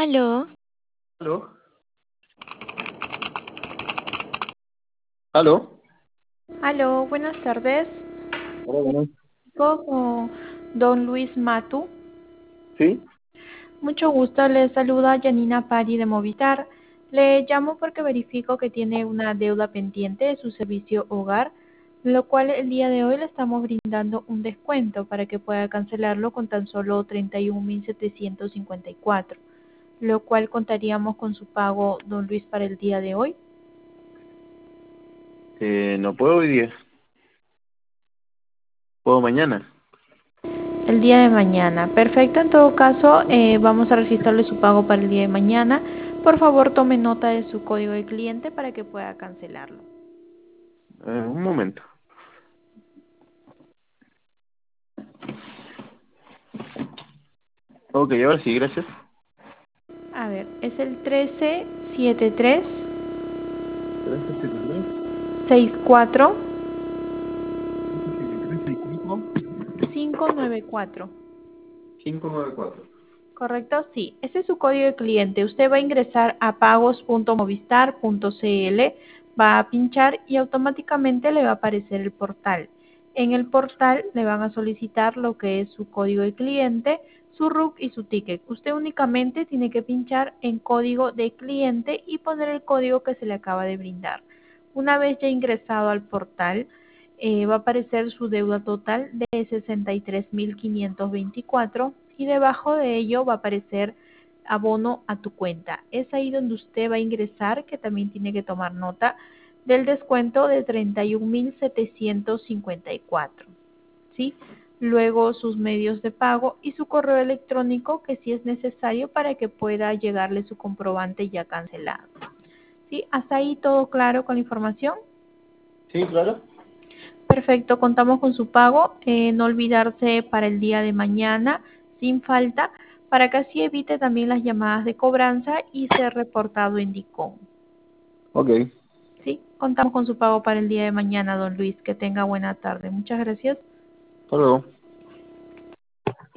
Aló, ¿Aló? ¿Aló? Aló, buenas tardes. Hola, buenas. Con don Luis Matu. ¿Sí? Mucho gusto, le saluda Janina Pari de Movistar. Le llamo porque verifico que tiene una deuda pendiente de su servicio hogar, lo cual el día de hoy le estamos brindando un descuento para que pueda cancelarlo con tan solo 31.754, lo cual contaríamos con su pago, don Luis, para el día de hoy. No puedo hoy día. ¿Puedo mañana? El día de mañana. Perfecto, en todo caso, vamos a registrarle su pago para el día de mañana. Por favor, tome nota de su código de cliente para que pueda cancelarlo. Un momento. Ok, ahora sí, gracias. A ver, es el 1373 373 64 373 594. 594. ¿Correcto? Sí, ese es su código de cliente. Usted va a ingresar a pagos.movistar.cl, va a pinchar y automáticamente le va a aparecer el portal. En el portal le van a solicitar lo que es su código de cliente, su RUC y su ticket. Usted únicamente tiene que pinchar en código de cliente y poner el código que se le acaba de brindar. Una vez ya ingresado al portal, va a aparecer su deuda total de 63.524 y debajo de ello va a aparecer abono a tu cuenta. Es ahí donde usted va a ingresar, que también tiene que tomar nota del descuento de 31.754, ¿sí? Luego sus medios de pago y su correo electrónico, que sí es necesario para que pueda llegarle su comprobante ya cancelado. ¿Sí? ¿Hasta ahí todo claro con la información? ¿Sí, claro? Perfecto, contamos con su pago. No olvidarse para el día de mañana, sin falta, para que así evite también las llamadas de cobranza y ser reportado en DICOM. Ok, Sí, contamos con su pago para el día de mañana, don Luis. Que tenga buena tarde. Muchas gracias. hasta luego.